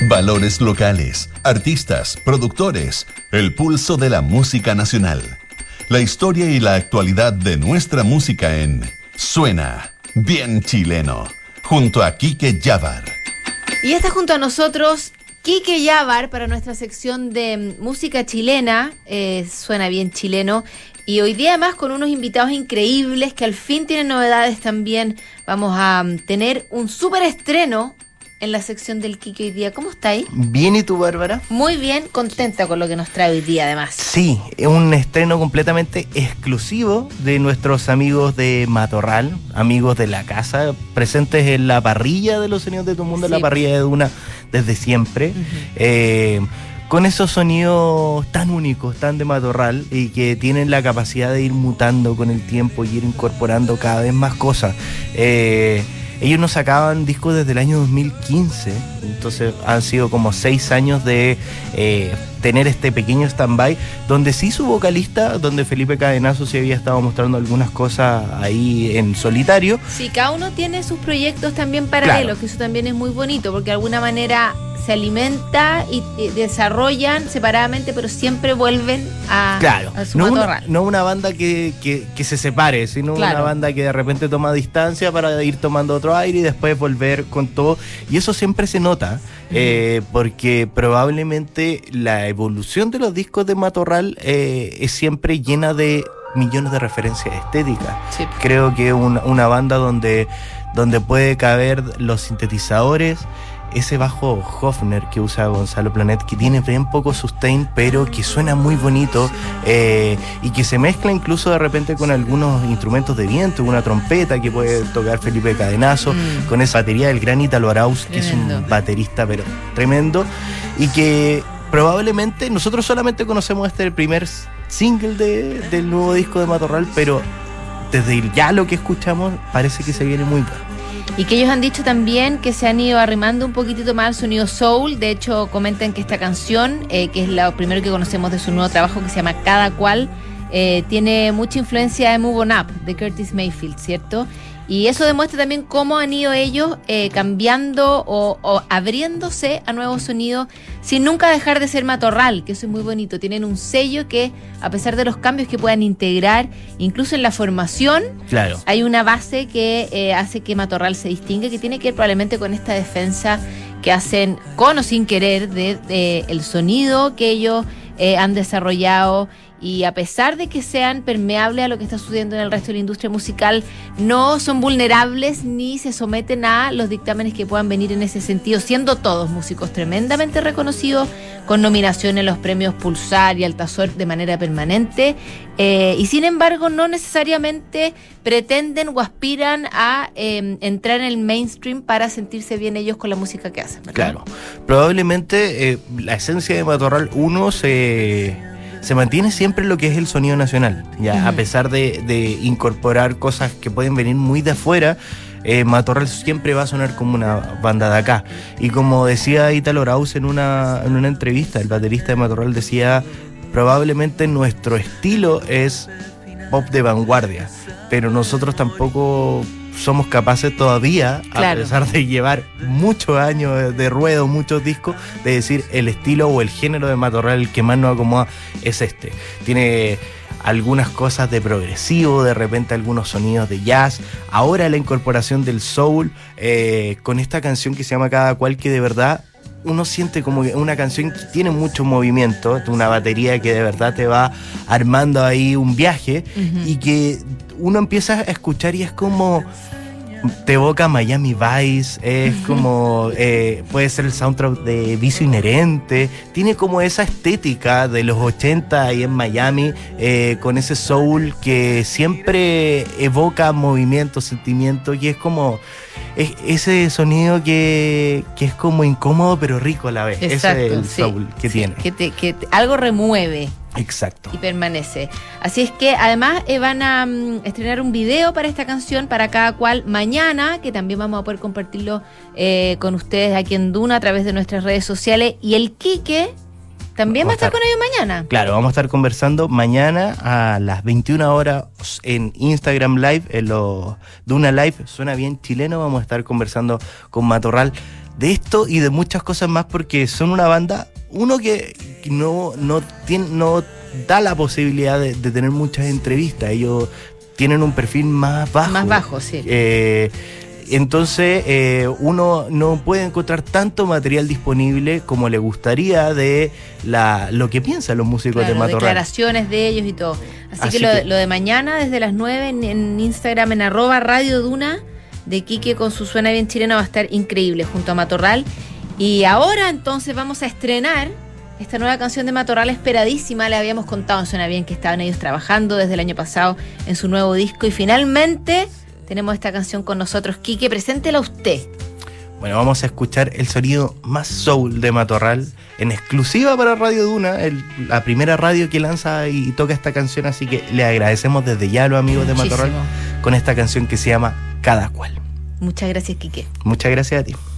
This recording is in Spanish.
Valores locales, artistas, productores, el pulso de la música nacional. La historia y la actualidad de nuestra música en Suena Bien Chileno, junto a Quique Yávar. Y está junto a nosotros Quique Yávar para nuestra sección de música chilena, Suena Bien Chileno. Y hoy día además con unos invitados increíbles que al fin tienen novedades también. Vamos a tener un súper estreno en la sección del Quique hoy día. ¿Cómo estáis? Bien, ¿y tú, Bárbara? Muy bien, contenta con lo que nos trae hoy día además. Sí, es un estreno completamente exclusivo de nuestros amigos de Matorral, amigos de la casa, presentes en la parrilla de los sonidos de tu mundo, sí. En la parrilla de Duna desde siempre. Uh-huh. Con esos sonidos tan únicos, tan de Matorral, y que tienen la capacidad de ir mutando con el tiempo y ir incorporando cada vez más cosas. Ellos nos sacaban discos desde el año 2015, entonces han sido como 6 años de tener este pequeño stand-by, donde sí su vocalista, donde Felipe Cadenazo sí había estado mostrando algunas cosas ahí en solitario. Sí, cada uno tiene sus proyectos también paralelos, claro. Que eso también es muy bonito, porque de alguna manera se alimenta y desarrollan separadamente, pero siempre vuelven a su Matorral. No una banda que se separe, sino claro. Una banda que de repente toma distancia para ir tomando otro aire y después volver con todo. Y eso siempre se nota, porque probablemente la evolución de los discos de Matorral es siempre llena de millones de referencias estéticas. Sí. Creo que una banda donde puede caber los sintetizadores, ese bajo Hofner que usa Gonzalo Planet, que tiene bien poco sustain, pero que suena muy bonito, y que se mezcla incluso de repente con algunos instrumentos de viento, una trompeta que puede tocar Felipe Cadenazo, con esa batería del gran Italo Arauz, que es un baterista pero tremendo, y que probablemente nosotros solamente conocemos el primer single del nuevo disco de Matorral, pero desde ya lo que escuchamos parece que se viene muy bueno. Y que ellos han dicho también que se han ido arrimando un poquitito más al sonido soul. De hecho, comentan que esta canción, que es lo primero que conocemos de su nuevo trabajo, que se llama Cada Cual, tiene mucha influencia de Move On Up, de Curtis Mayfield, ¿cierto? Y eso demuestra también cómo han ido ellos cambiando o abriéndose a nuevos sonidos sin nunca dejar de ser Matorral, que eso es muy bonito. Tienen un sello que, a pesar de los cambios que puedan integrar, incluso en la formación, claro, hay una base que hace que Matorral se distinga, que tiene que ver probablemente con esta defensa que hacen con o sin querer de el sonido que ellos han desarrollado. Y a pesar de que sean permeables a lo que está sucediendo en el resto de la industria musical, no son vulnerables ni se someten a los dictámenes que puedan venir en ese sentido, siendo todos músicos tremendamente reconocidos, con nominaciones en los premios Pulsar y Altazor de manera permanente, y sin embargo no necesariamente pretenden o aspiran a entrar en el mainstream para sentirse bien ellos con la música que hacen, ¿verdad? Claro, probablemente la esencia de Matorral 1 se mantiene siempre lo que es el sonido nacional, ya, a pesar de incorporar cosas que pueden venir muy de afuera. Matorral siempre va a sonar como una banda de acá, y como decía Italo Arauz en una entrevista, el baterista de Matorral decía: probablemente nuestro estilo es pop de vanguardia, pero nosotros tampoco somos capaces todavía, claro, a pesar de llevar muchos años de ruedo, muchos discos, de decir el estilo o el género de Matorral el que más nos acomoda es este. Tiene algunas cosas de progresivo, de repente algunos sonidos de jazz, ahora la incorporación del soul, con esta canción que se llama Cada Cual, que de verdad uno siente como una canción que tiene mucho movimiento, una batería que de verdad te va armando ahí un viaje, y que uno empieza a escuchar y es como te evoca Miami Vice, es como puede ser el soundtrack de Vicio Inherente, tiene como esa estética de los 80 ahí en Miami, con ese soul que siempre evoca movimiento, sentimiento, y es como ese sonido que es como incómodo pero rico a la vez. Exacto, ese es el soul que tiene. Que algo remueve. Exacto. Y permanece. Así es que además van a estrenar un video para esta canción, para Cada Cual, mañana, que también vamos a poder compartirlo con ustedes aquí en Duna a través de nuestras redes sociales. Y el Quique también va a estar con ellos mañana. Claro, vamos a estar conversando mañana a las 21 horas en Instagram Live, en lo Duna Live, Suena Bien Chileno. Vamos a estar conversando con Matorral esto y de muchas cosas más, porque son una banda, uno que no da la posibilidad de tener muchas entrevistas. Ellos tienen un perfil más bajo. Más bajo, sí. Entonces uno no puede encontrar tanto material disponible como le gustaría de lo que piensan los músicos de Matorral. Declaraciones de ellos y todo. Así que lo de mañana desde las 9 en Instagram en @radioduna de Quique con su Suena Bien Chilena va a estar increíble junto a Matorral. Y ahora entonces vamos a estrenar esta nueva canción de Matorral esperadísima. Le habíamos contado en Suena Bien que estaban ellos trabajando desde el año pasado en su nuevo disco y finalmente tenemos esta canción con nosotros. Quique, preséntela usted. Bueno, vamos a escuchar el sonido más soul de Matorral en exclusiva para Radio Duna, la primera radio que lanza y toca esta canción, así que le agradecemos desde ya a los amigos de Matorral con esta canción que se llama Cada Cual. Muchas gracias, Quique. Muchas gracias a ti.